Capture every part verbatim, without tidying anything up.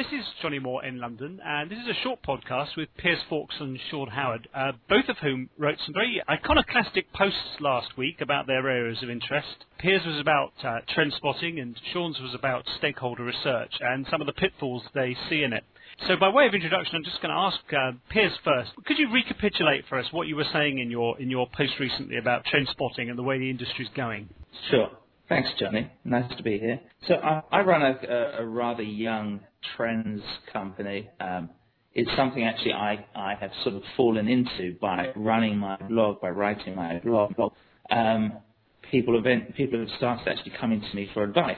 this is Johnny Moore in London, and this is a short podcast with Piers Fawkes and Sean Howard, uh, both of whom wrote some very iconoclastic posts last week about their areas of interest. Piers was about uh, trend spotting, and Sean's was about stakeholder research and some of the pitfalls they see in it. So by way of introduction, I'm just going to ask uh, Piers first. Could you recapitulate for us what you were saying in your in your post recently about trend spotting and the way the industry's going? Sure. Thanks, Johnny. Nice to be here. So I, I run a, a, a rather young trends company. Um, it's something actually I, I have sort of fallen into by running my blog, by writing my blog. Um, people have people have started actually coming to me for advice.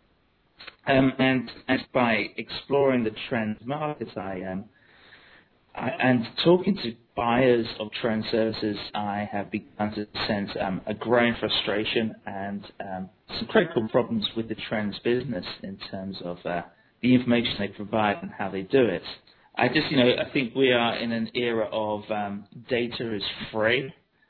Um, and, and by exploring the trend markets, I am, I, and talking to buyers of trend services, I have begun to sense um, a growing frustration and um, some critical problems with the trends business in terms of uh, the information they provide and how they do it. I just, you know, I think we are in an era of um, data is free,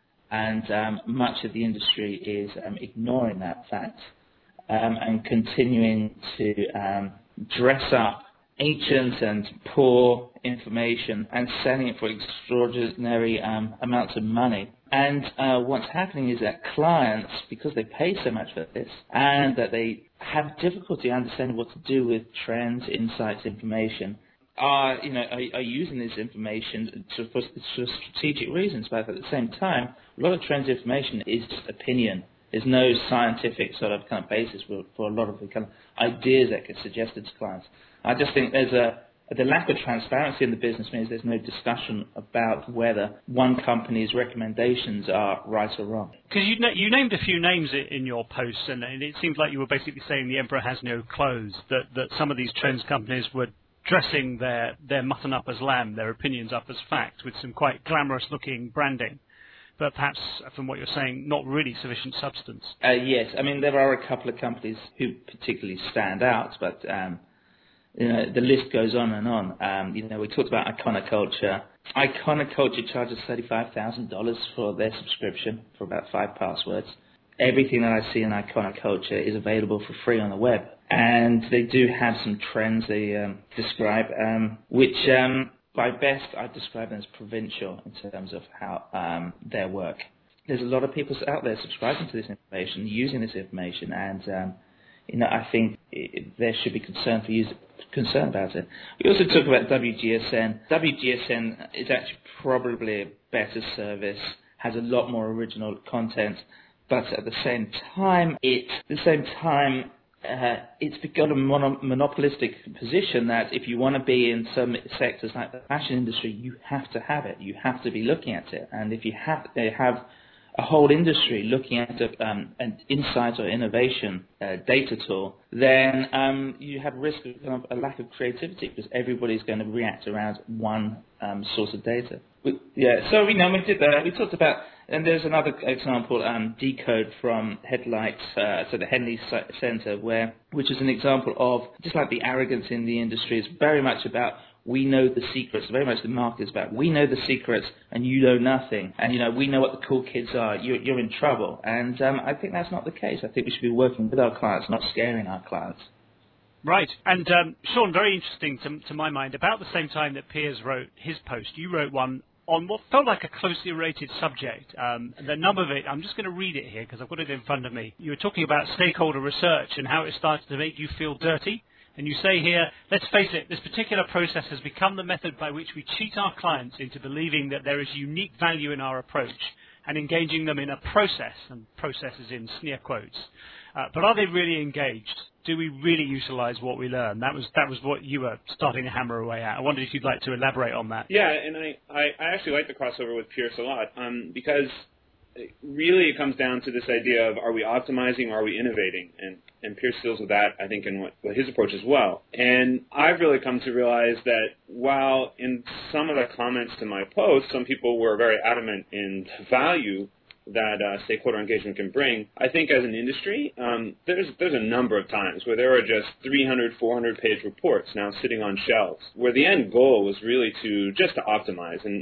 and um, much of the industry is um, ignoring that fact. Um, and continuing to um, dress up ancient and poor information and selling it for extraordinary um, amounts of money. And uh, what's happening is that clients, because they pay so much for this, and that they have difficulty understanding what to do with trends, insights, information, are you know are, are using this information to, for, for strategic reasons. But at the same time, a lot of trends information is just opinion. There's no scientific sort of kind of basis for, for a lot of the kind of ideas that get suggested to clients. I just think there's a the lack of transparency in the business means there's no discussion about whether one company's recommendations are right or wrong. Because you, na- you named a few names in your posts, and it seems like you were basically saying the emperor has no clothes, that, that some of these trends companies were dressing their, their mutton up as lamb, their opinions up as fact, with some quite glamorous-looking branding. But perhaps, from what you're saying, not really sufficient substance. Uh, yes, I mean, there are a couple of companies who particularly stand out, but um, you know, the list goes on and on. Um, you know, we talked about Iconiculture. Iconiculture charges thirty-five thousand dollars for their subscription for about five passwords. Everything that I see in Iconiculture is available for free on the web. And they do have some trends they um, describe, um, which... Um, By best, I describe them as provincial in terms of how um, their work. There's a lot of people out there subscribing to this information, using this information, and um, you know, I think it, there should be concern for use, concern about it. We also talk about W G S N. W G S N is actually probably a better service, has a lot more original content, but at the same time, it at the same time. Uh, it's got a mono- monopolistic position that if you want to be in some sectors like the fashion industry, you have to have it. You have to be looking at it. And if you have, they have a whole industry looking at a, um, an insight or innovation uh, data tool, then um, you have risk of kind of a lack of creativity because everybody's going to react around one um, source of data. We, yeah, so we know we did that. We talked about, and there's another example, um, Decode from Headlights, uh, so the Henley Centre, where which is an example of just like the arrogance in the industry is very much about we know the secrets. Very much the market is about we know the secrets and you know nothing, and you know we know what the cool kids are. You're, you're in trouble, and um, I think that's not the case. I think we should be working with our clients, not scaring our clients. Right. And um, Sean, very interesting to, to my mind, about the same time that Piers wrote his post, you wrote one on what felt like a closely related subject. Um, the number of it, I'm just going to read it here because I've got it in front of me. You were talking about stakeholder research and how it started to make you feel dirty. And you say here, let's face it, this particular process has become the method by which we cheat our clients into believing that there is unique value in our approach and engaging them in a process, and processes in sneer quotes. Uh, but are they really engaged? Do we really utilize what we learn? That was that was what you were starting to hammer away at. I wondered if you'd like to elaborate on that. Yeah, and I, I, I actually like the crossover with Piers a lot um, because really it comes down to this idea of are we optimizing, are we innovating? And, and Piers deals with that, I think, in what, what his approach as well. And I've really come to realize that while in some of the comments to my post, some people were very adamant in the value that uh, stakeholder engagement can bring, I think as an industry, um, there's there's a number of times where there are just three hundred, four hundred page reports now sitting on shelves, where the end goal was really to just to optimize. And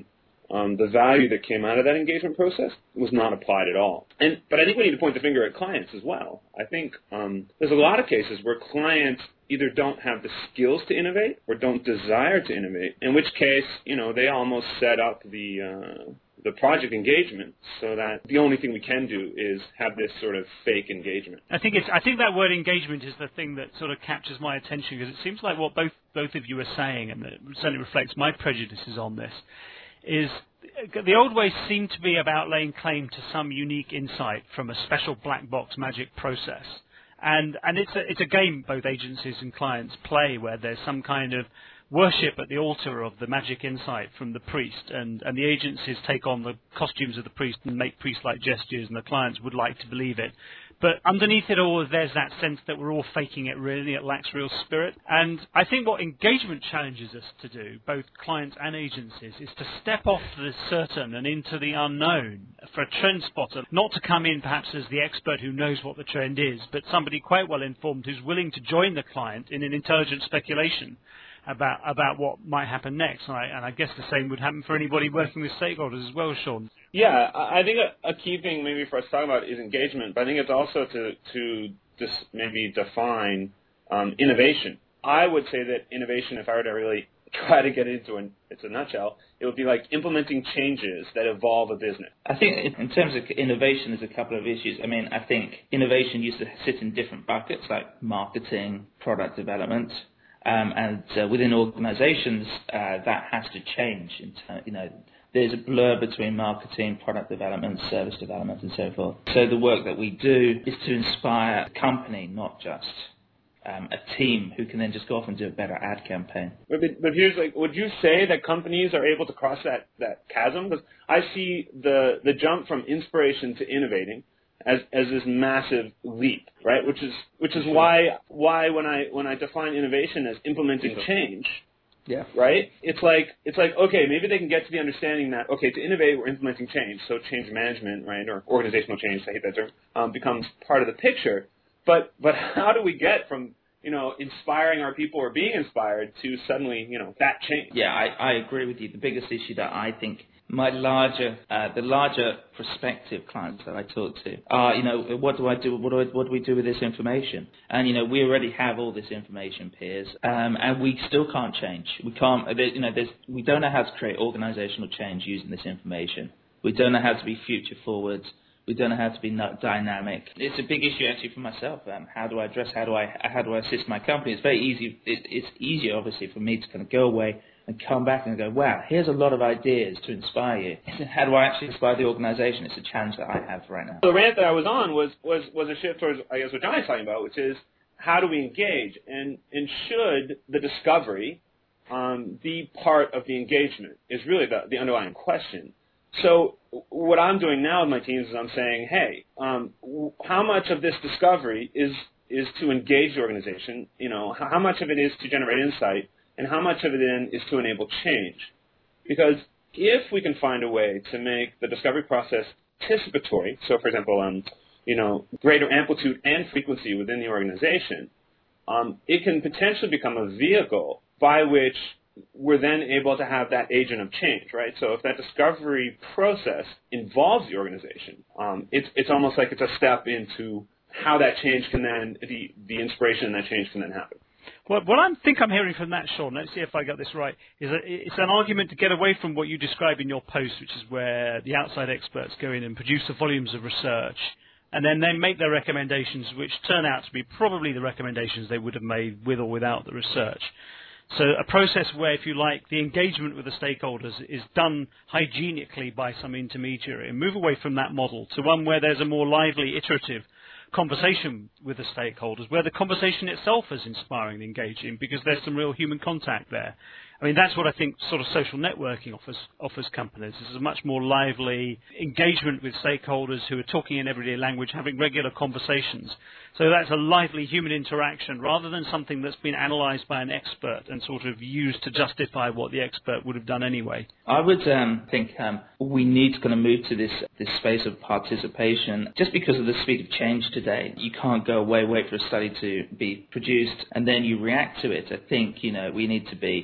um, the value that came out of that engagement process was not applied at all. And but I think we need to point the finger at clients as well. I think um, there's a lot of cases where clients either don't have the skills to innovate or don't desire to innovate, in which case, you know, they almost set up the uh, the project engagement so that the only thing we can do is have this sort of fake engagement. I think it's. I think that word engagement is the thing that sort of captures my attention, because it seems like what both both of you are saying, and it certainly reflects my prejudices on this, is the old ways seem to be about laying claim to some unique insight from a special black box magic process. And and it's a, it's a game both agencies and clients play, where there's some kind of worship at the altar of the magic insight from the priest, and, and the agencies take on the costumes of the priest and make priest-like gestures, and the clients would like to believe it. But underneath it all, there's that sense that we're all faking it really, it lacks real spirit. And I think what engagement challenges us to do, both clients and agencies, is to step off the certain and into the unknown for a trend spotter, not to come in perhaps as the expert who knows what the trend is, but somebody quite well informed who's willing to join the client in an intelligent speculation about about what might happen next. And I, and I guess the same would happen for anybody working with stakeholders as well, Sean. Yeah, I think a, a key thing maybe for us to talk about is engagement, but I think it's also to, to just maybe define um, innovation. I would say that innovation, if I were to really try to get into an, it's a nutshell, it would be like implementing changes that evolve a business. I think in terms of innovation, there's a couple of issues. I mean, I think innovation used to sit in different buckets like marketing, product development. Um, and uh, within organizations, uh, that has to change. In ter- you know, there's a blur between marketing, product development, service development, and so forth. So the work that we do is to inspire a company, not just um, a team who can then just go off and do a better ad campaign. But, but here's like, would you say that companies are able to cross that, that chasm? Because I see the, the jump from inspiration to innovating as as this massive leap, right? Which is which is why why when I when I define innovation as implementing change, yeah, right? It's like it's like okay, maybe they can get to the understanding that okay, to innovate we're implementing change, so change management, right, or organizational change, I hate that term, um, becomes part of the picture. But but how do we get from you know inspiring our people or being inspired to suddenly you know that change? Yeah, I, I agree with you. The biggest issue that I think my larger, uh, the larger prospective clients that I talk to are, you know, what do I do? What do I, what do we do with this information? And you know, we already have all this information, Piers, um, and we still can't change. We can't, you know, there's, we don't know how to create organizational change using this information. We don't know how to be future forward. We don't know how to be dynamic. It's a big issue actually for myself. Um, how do I address? How do I how do I assist my company? It's very easy. It, it's easier, obviously, for me to kind of go away and come back and go, wow, here's a lot of ideas to inspire you. How do I actually inspire the organization? It's a challenge that I have right now. The rant that I was on was, was, was a shift towards, I guess, what Johnny's talking about, which is how do we engage? And, and should the discovery um, be part of the engagement is really the, the underlying question. So what I'm doing now with my teams is I'm saying, hey, um, how much of this discovery is is to engage the organization? You know, how much of it is to generate insight? And how much of it then is to enable change? Because if we can find a way to make the discovery process participatory, so for example, um, you know, greater amplitude and frequency within the organization, um, it can potentially become a vehicle by which we're then able to have that agent of change, right? So if that discovery process involves the organization, um, it's it's almost like it's a step into how that change can then, the, the inspiration and that change can then happen. What, what I think I'm hearing from that, Sean, let's see if I got this right, is that it's an argument to get away from what you describe in your post, which is where the outside experts go in and produce the volumes of research, and then they make their recommendations, which turn out to be probably the recommendations they would have made with or without the research. So a process where, if you like, the engagement with the stakeholders is done hygienically by some intermediary, and move away from that model to one where there's a more lively, iterative conversation with the stakeholders, where the conversation itself is inspiring and engaging because there's some real human contact there. I mean, that's what I think sort of social networking offers offers companies. This is a much more lively engagement with stakeholders who are talking in everyday language, having regular conversations. So that's a lively human interaction rather than something that's been analysed by an expert and sort of used to justify what the expert would have done anyway. I would um, think um, we need to kind of move to this, this space of participation. Just because of the speed of change today, you can't go away, wait for a study to be produced, and then you react to it. I think, you know, we need to be dynamic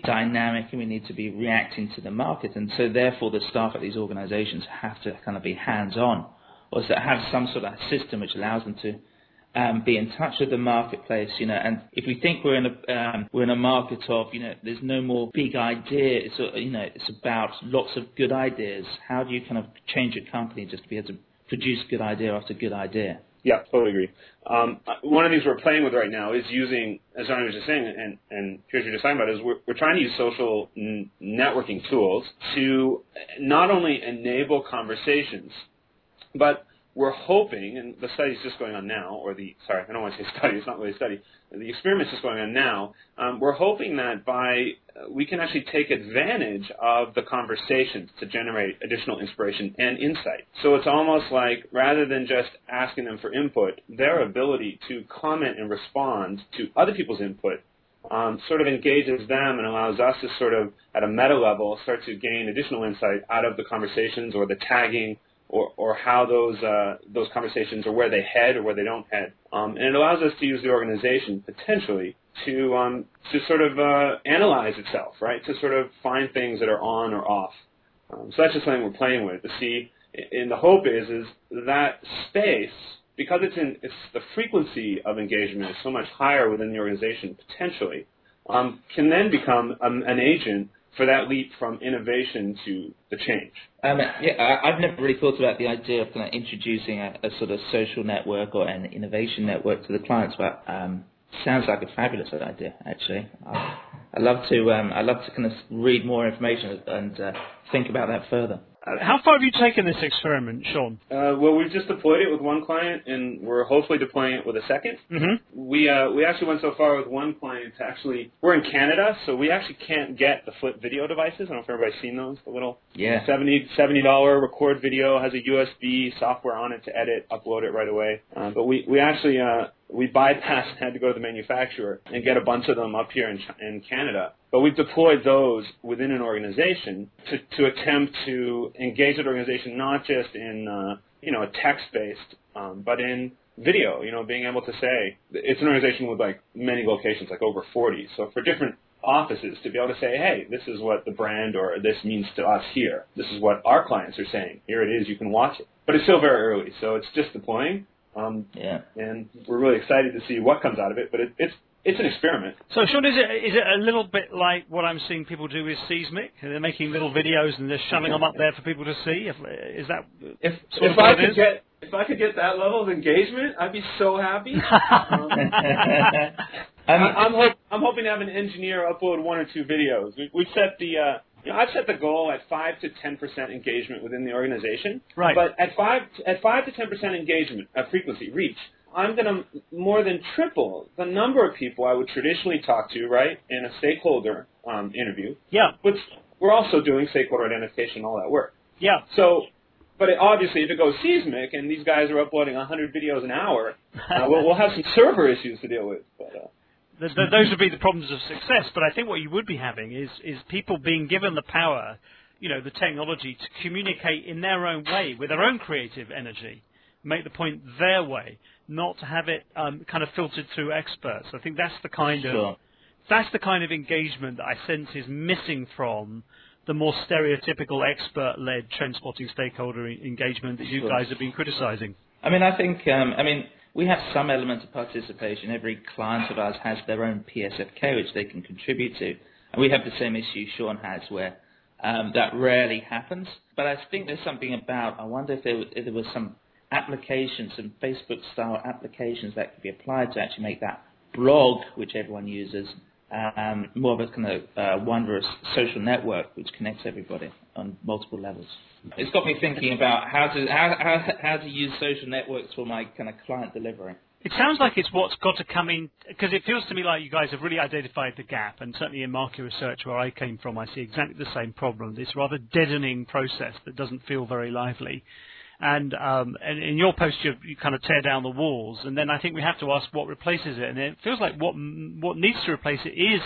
dynamic and we need to be reacting to the market. And so therefore the staff at these organizations have to kind of be hands-on, or to have some sort of system which allows them to um, be in touch with the marketplace, you know. And if we think we're in a um, we're in a market of, you know, there's no more big idea. It's a, you know, it's about lots of good ideas. How do you kind of change a company just to be able to produce good idea after good idea? Yeah, totally agree. Um, one of the things we're playing with right now is using, as Johnny was just saying, and, and here's what you're just talking about, is we're, we're trying to use social n- networking tools to not only enable conversations, but we're hoping, and the study's just going on now, or the, sorry, I don't want to say study, it's not really a study, the experiment's just going on now. Um, we're hoping that by, uh, we can actually take advantage of the conversations to generate additional inspiration and insight. So it's almost like, rather than just asking them for input, their ability to comment and respond to other people's input um, sort of engages them and allows us to sort of, at a meta level, start to gain additional insight out of the conversations or the tagging, or, or how those uh, those conversations, or where they head or where they don't head. Um, and it allows us to use the organization, potentially, to um, to sort of uh, analyze itself, right, to sort of find things that are on or off. Um, so that's just something we're playing with to see, and the hope is, is that space, because it's in, it's the frequency of engagement is so much higher within the organization, potentially, um, can then become um, an agent for that leap from innovation to the change. Um, yeah, I, I've never really thought about the idea of kind of introducing a, a sort of social network or an innovation network to the clients, but um, sounds like a fabulous idea, actually. I, I'd love to. Um, I'd love to kind of read more information and uh, think about that further. Uh, how far have you taken this experiment, Sean? Uh, well, we've just deployed it with one client, and we're hopefully deploying it with a second. Mm-hmm. We uh, we actually went so far with one client to actually, we're in Canada, so we actually can't get the Flip video devices. I don't know if everybody's seen those. The little yeah. seventy dollars record video, has a U S B software on it to edit, upload it right away. Uh, but we, we actually, uh, we bypassed and had to go to the manufacturer and get a bunch of them up here in, in Canada. But we've deployed those within an organization to, to attempt to engage that organization not just in, uh, you know, a text-based, um, but in video, you know, being able to say, it's an organization with like many locations, like over forty. So for different offices to be able to say, hey, this is what the brand or this means to us here. This is what our clients are saying. Here it is, you can watch it. But it's still very early, so it's just deploying. Um, yeah. And we're really excited to see what comes out of it, but it, it's It's an experiment. So, Sean, is it is it a little bit like what I'm seeing people do with Seismic? They're making little videos and they're shoving them up there for people to see. If, is that if sort if of I what it could is? get if I could get that level of engagement, I'd be so happy. um, I mean, I'm hope, I'm hoping to have an engineer upload one or two videos. We, we've set the uh, you know I've set the goal at five to ten percent engagement within the organization. Right. But at five at five to ten percent engagement, uh, frequency, reach, I'm going to more than triple the number of people I would traditionally talk to, right, in a stakeholder um, interview. Yeah. Which we're also doing stakeholder identification and all that work. Yeah. So, but it, obviously, if it goes seismic and these guys are uploading one hundred videos an hour, uh, we'll, we'll have some server issues to deal with. But, uh, the, the, those would be the problems of success. But I think what you would be having is is people being given the power, you know, the technology to communicate in their own way with their own creative energy, make the point their way, not to have it um, kind of filtered through experts. I think that's the kind sure. of that's the kind of engagement that I sense is missing from the more stereotypical expert-led trend-spotting stakeholder e- engagement that you sure. guys have been criticizing. I mean, I think, um, I mean, we have some element of participation. Every client of ours has their own P S F K which they can contribute to, and we have the same issue Sean has, where um, that rarely happens. But I think there's something about. I wonder if there, if there was some applications, some Facebook-style applications that could be applied to actually make that blog, which everyone uses, um, more of a kind of uh, wondrous social network which connects everybody on multiple levels. It's got me thinking about how to how how, how to use social networks for my kind of client delivery. It sounds like it's what's got to come in, because it feels to me like you guys have really identified the gap, and certainly in market research where I came from, I see exactly the same problem, this rather deadening process that doesn't feel very lively. And, um, and in your post, you, you kind of tear down the walls, and then I think we have to ask what replaces it. And it feels like what what needs to replace it is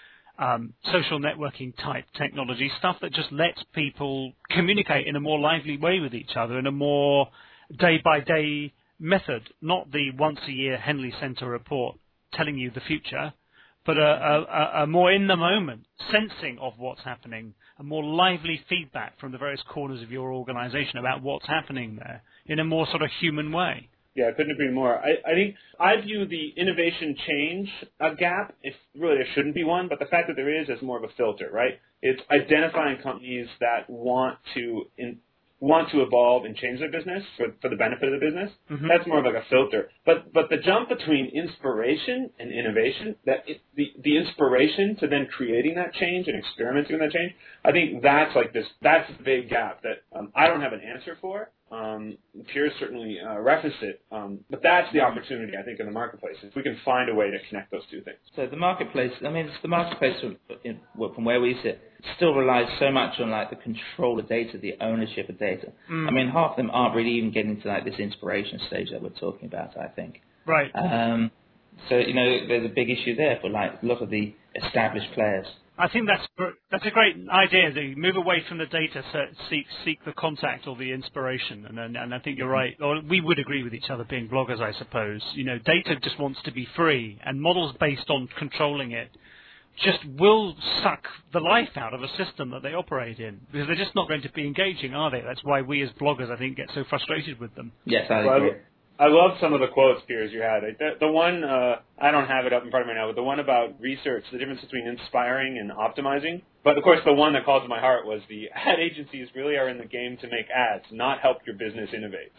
um, social networking type technology, stuff that just lets people communicate in a more lively way with each other, in a more day-by-day method, not the once-a-year Henley Center report telling you the future, but a, a, a more in the moment sensing of what's happening, a more lively feedback from the various corners of your organization about what's happening there in a more sort of human way. Yeah, I couldn't agree more. I, I think I view the innovation change uh, gap, if really there shouldn't be one, but the fact that there is as more of a filter, right? It's identifying companies that want to in, want to evolve and change their business for, for the benefit of the business. Mm-hmm. That's more of like a filter. But but the jump between inspiration and innovation, that it, the the inspiration to then creating that change and experimenting with that change, I think that's like this. That's the big gap that um, I don't have an answer for. Um, Piers certainly uh, referenced it, um, but that's the opportunity, I think, in the marketplace, if we can find a way to connect those two things. So the marketplace, I mean, it's the marketplace from, from where we sit, still relies so much on like the control of data, the ownership of data. Mm. I mean, half of them aren't really even getting to like this inspiration stage that we're talking about, I think. Right. Um, so, you know, there's a big issue there for like a lot of the established players. I think that's that's a great idea. To move away from the data, so seek seek the contact or the inspiration, and and, and I think you're right. Or we would agree with each other, being bloggers, I suppose. You know, data just wants to be free, and models based on controlling it just will suck the life out of a system that they operate in, because they're just not going to be engaging, are they? That's why we as bloggers, I think, get so frustrated with them. Yes, I well, agree. I love some of the quotes, Piers, you had. The, the one, uh, I don't have it up in front of me now, but the one about research, the difference between inspiring and optimizing. But, of course, the one that called to my heart was the ad agencies really are in the game to make ads, not help your business innovate.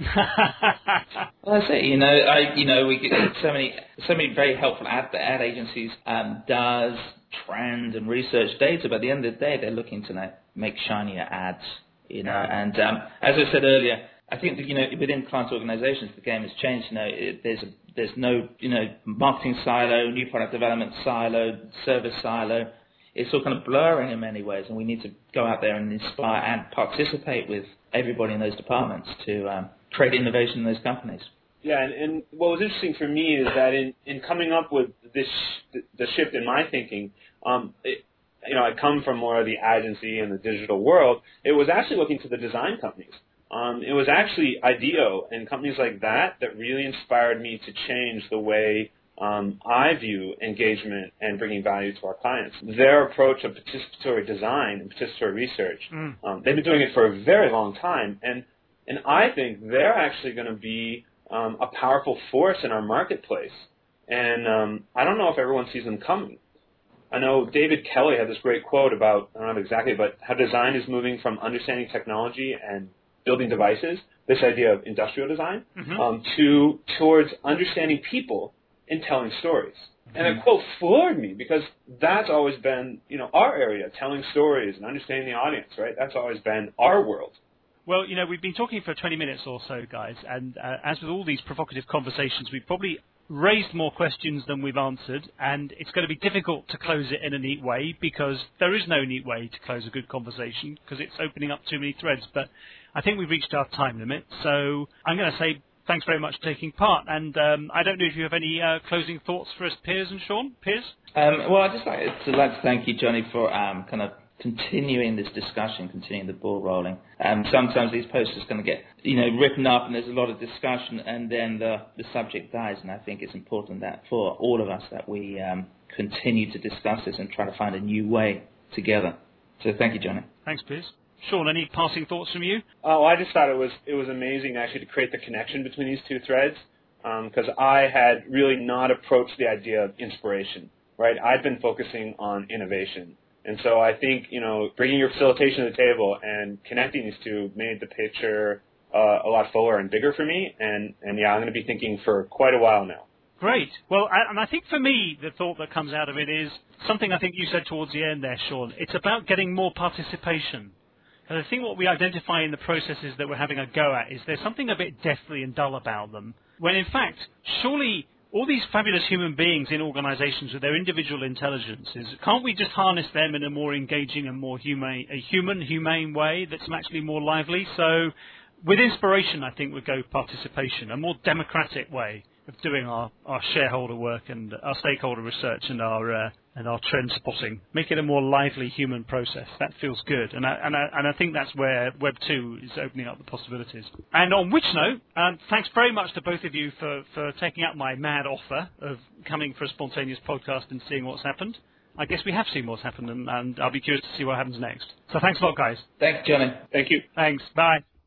Well, that's it. You know, I, you know, we get so many, so many very helpful ad, ad agencies um, does trend and research data, but at the end of the day, they're looking to like, make shinier ads, you know. And um, as I said earlier, I think that, you know, within client organizations, the game has changed. You know, it, there's a, there's no, you know, marketing silo, new product development silo, service silo. It's all kind of blurring in many ways, and we need to go out there and inspire and participate with everybody in those departments to um, create innovation in those companies. Yeah, and, and what was interesting for me is that in, in coming up with this, the shift in my thinking, um, it, you know, I come from more of the agency and the digital world. It was actually looking to the design companies. Um, it was actually IDEO and companies like that that really inspired me to change the way um, I view engagement and bringing value to our clients. Their approach of participatory design and participatory research, mm. um, they've been doing it for a very long time, and and I think they're actually going to be um, a powerful force in our marketplace. And um, I don't know if everyone sees them coming. I know David Kelly had this great quote about, I don't know exactly, but how design is moving from understanding technology and building devices, this idea of industrial design, mm-hmm. um, to towards understanding people and telling stories. Mm-hmm. And that quote floored me because that's always been, you know, our area, telling stories and understanding the audience, right? That's always been our world. Well, you know, we've been talking for twenty minutes or so, guys, and uh, as with all these provocative conversations, we've probably raised more questions than we've answered, and it's going to be difficult to close it in a neat way because there is no neat way to close a good conversation because it's opening up too many threads. But I think we've reached our time limit, so I'm going to say thanks very much for taking part. And um, I don't know if you have any uh, closing thoughts for us, Piers and Sean. Piers? Um, well, I'd just like to, like to thank you, Johnny, for um, kind of continuing this discussion, continuing the ball rolling. Um, sometimes these posts are going to get, you know, written up and there's a lot of discussion and then the, the subject dies, and I think it's important that for all of us that we um, continue to discuss this and try to find a new way together. So thank you, Johnny. Thanks, Piers. Sean, any passing thoughts from you? Oh, I just thought it was it was amazing actually to create the connection between these two threads because um, I had really not approached the idea of inspiration, right? I'd been focusing on innovation. And so I think, you know, bringing your facilitation to the table and connecting these two made the picture uh, a lot fuller and bigger for me. And, and yeah, I'm going to be thinking for quite a while now. Great. Well, I, and I think for me, the thought that comes out of it is something I think you said towards the end there, Sean. It's about getting more participation. And I think what we identify in the processes that we're having a go at is there's something a bit deathly and dull about them, when in fact, surely all these fabulous human beings in organizations with their individual intelligences, can't we just harness them in a more engaging and more humane, a human, humane way that's actually more lively? So with inspiration, I think would go participation, a more democratic way of doing our, our shareholder work and our stakeholder research and our uh, and our trend spotting. Make it a more lively human process. That feels good. And I, and I, and I think that's where Web two is opening up the possibilities. And on which note, um, thanks very much to both of you for, for taking up my mad offer of coming for a spontaneous podcast and seeing what's happened. I guess we have seen what's happened, and, and I'll be curious to see what happens next. So thanks a lot, guys. Thanks, Johnny. Thank you. Thanks. Bye.